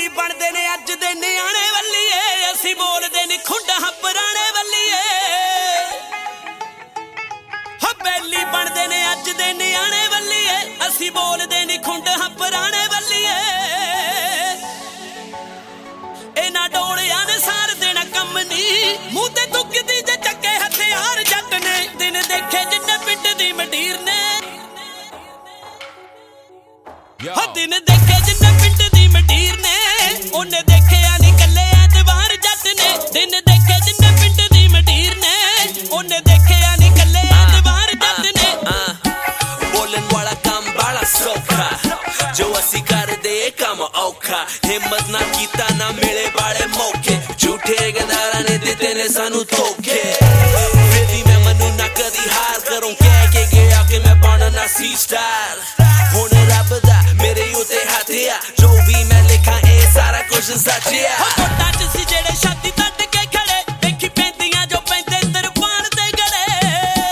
ਬੈਲੀ ਬਣਦੇ ਨੇ ਅੱਜ ਦੇ ਨਿਆਣੇ ਵੱਲੀਏ ਅਸੀਂ ਬੋਲਦੇ ਨਹੀਂ ਖੁੰਡਾਂ ਪੁਰਾਣੇ ਵੱਲੀਏ ਹੋ ਬੈਲੀ ਬਣਦੇ ਨੇ ਅੱਜ ਦੇ ਨਿਆਣੇ ਵੱਲੀਏ ਅਸੀਂ ਬੋਲਦੇ ਨਹੀਂ ਖੁੰਡਾਂ ਪੁਰਾਣੇ ਵੱਲੀਏ ਇਹਨਾਂ ਡੋਲਿਆਂ ਨੇ ਸਾਰ ਦੇਣਾ ਕੰਮ ਨਹੀਂ ਮੂੰਹ ਤੇ ਦੁੱਗਦੀ ਜੇ ਚੱਕੇ ਹਥਿਆਰ ਜੱਟ ਨੇ ਦਿਨ ਦੇਖੇ ਜਿੰਨੇ ਪਿੰਡ ਦੀ ਮੰਡੀਰ ਨੇ ਹੋ ਦਿਨ ਦੇਖੇ ਜਿੰਨੇ ਪਿੰਡ ਦੀ ਮੰਡੀਰ ਨੇ ਉਹਨੇ ਦੇਖਿਆ ਨਹੀਂ ਕੱਲੇ ਐਤਵਾਰ ਜੱਟ ਨੇ ਦਿਨ ਦੇਖੇ ਜਿੰਨੇ ਪਿੰਡ ਦੀ ਮੰਡੀਰ ਨੇ ਉਹਨੇ ਦੇਖਿਆ ਨਹੀਂ ਕੱਲੇ ਐਤਵਾਰ ਜੱਟ ਨੇ ਬੋਲਣ ਵਾਲਾ ਕੰਮ ਬੜਾ ਸੌਖਾ ਜੋ ਅਸੀਂ ਕਰਦੇ ਕੰਮ ਔਖਾ ਹਿੰਮਤ ਨਾ ਕੀਤਾ ਨਾ ਮਿਲੇ ਬਾਲੇ ਮੌਕੇ ਝੂਠੇ ਗਦਾਰਾਂ ਨੇ ਦਿੱਤੇ ਨੇ ਸਾਨੂੰ ਧੋਖੇ ਫਿਰ ਵੀ ਮੈਂ ਮਨੂੰ ਨਾ ਕਦੀ ਹਾਰ ਕਰੂੰ ਕਹਿ ਕੇ ਗਿਆ ਕਿ ਮੈਂ ਬਣਨਾ ਸੀ ਸਟਾਰ ਹੁਣ ਰੱਬ ਦਾ ਮੇਰੇ ਉੱਤੇ ਹੱਥ ਆ ਜੋ ਵੀ ਮੈਂ ਲਿਖਾਂ ਇਹ ਸਾਰਾ ਕੁਝ ਸੱਚ ਆ ਕੋਟਾਂ 'ਚ ਸੀ ਜਿਹੜੇ ਛਾਤੀ ਤੱਕ ਕੇ ਖੜੇ ਵੇਖੀ ਪੈਂਦੀਆਂ ਜੋ ਪੈਂਦੇ ਤਰਪਾਨ ਦੇ ਗੜੇ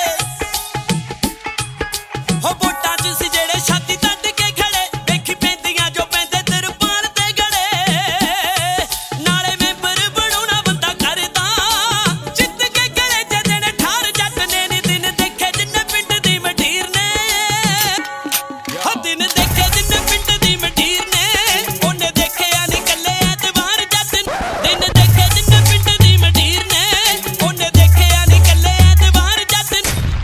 ਹੋ ਵੋਟਾਂ 'ਚ ਸੀ ਜਿਹੜੇ ਛਾਤੀ ਤੱਕ ਕੇ ਖੜੇ ਵੇਖੀ ਪੈਂਦੀਆਂ ਜੋ ਪੈਂਦੇ ਤਰਪਾਨ ਦੇ ਗੜੇ ਨਾਲੇ ਮੈਂਬਰ ਬਣਾਉਣਾ ਬੰਦਾ ਕਰਦਾ ਜਿੱਤ ਕੇ ਗਲੇ ਜੇ ਦਿਨ ਠਾਰ ਜੱਟ ਨੇ ਨੀ ਦਿਨ ਦੇਖੇ ਜਿੰਨੇ ਪਿੰਡ ਦੀ ਮੰਡੀਰ ਨੇ ਹੋ ਦਿਨ ਦੇਖੇ ਜਿੰਨੇ ਪਿੰਡ ਦੀ ਮੰਡੀਰ ਨੇ ਉਹਨੇ ਦੇਖਿਆ ਨਹੀਂ ਕੱਲੇ ਐਤਵਾਰ ਜੱਟ ਦਿਨ ਦੇਖੇ ਜਿੰਨੇ ਪਿੰਡ ਦੀ ਮੰਡੀਰ ਨੇ ਉਹਨੇ ਦੇਖਿਆ ਨਹੀਂ ਕੱਲੇ ਐਤਵਾਰ ਜੱਟ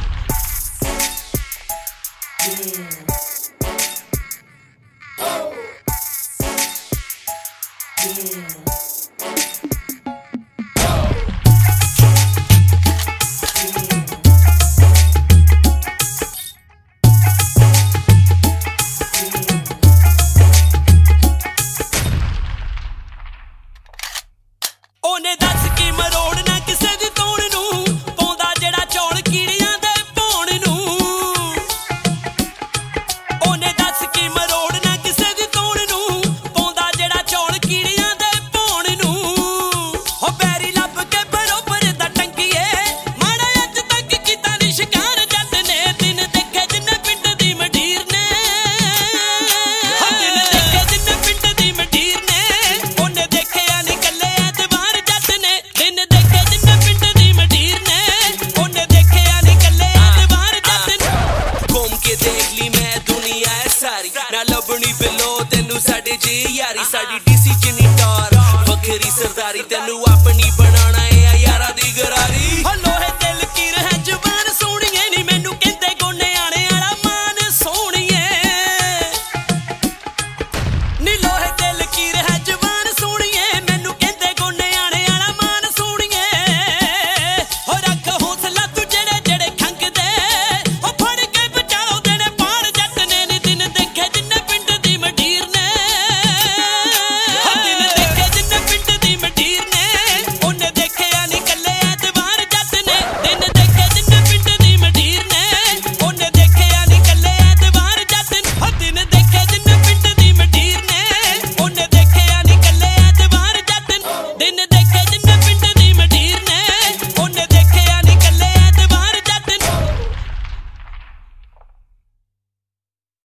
ਉਹਨੇ ਦੱਸ ਕੀ ਮਰੋੜਨਾ ਕਿਸੇ ਦੀ ਤੋੜ ਨੂੰ ਪਾਉਂਦਾ ਜਿਹੜਾ ਚੌਲ ਕੀੜੀਆਂ ਦੇ ਭੌਣ ਨੂੰ ਉਹਨੇ ਦੱਸ ਕੀ ਮਰੋੜਨਾ ਕਿਸੇ ਦੀ ਤੋੜ ਨੂੰ ਪਾਉਂਦਾ ਜਿਹੜਾ ਚੌਲ ਕੀੜੀਆਂ ਦੇ ਭੌਣ ਨੂੰ ਹੋ ਬੈਰੀ ਲੱਭ ਕੇ ਬਰੋਬਰ ਦਾ ਟੰਗੀਏ ਮਾੜਾ ਅੱਜ ਤੱਕ ਕੀਤਾ ਨੀ ਸ਼ਿਕਾਰ ਜੱਟ ਨੇ ਦਿਨ ਦੇਖੇ ਜਿੰਨੇ ਪਿੰਡ ਦੀ ਮੰਡੀਰ ਨੇ ਹੋ ਦਿਨ ਦੇਖੇ ਜਿੰਨੇ ਪਿੰਡ ਦੀ ਮੰਡੀਰ ਨੇ ਉਹਨੇ ਦੇਖਿਆ ਨੀ ਕੱਲੇ ਐਤਵਾਰ ਜੱਟ ਨੇ ਦਿਨ ਦੇਖੇ ਜਿੰਨੇ ਪਿੰਡ ਦੀ ਮੰਡੀਰ ਨੇ ਉਹਨੇ ਦੇਖਿਆ ਨੀ ਕੱਲੇ ਐਤਵਾਰ ਜੱਟ ਨੇ ਘੁੰਮ ਕੇ ਦੇਖ ਲਈ ਮੈਂ ਦੁਨੀਆ ਹੈ ਸਾਰੀ ਨਾ ਲੱਭਣੀ ਬਿਲੋ ਤੈਨੂੰ ਸਾਡੇ ਜੀ ਯਾਰੀ ਸਾਡੀ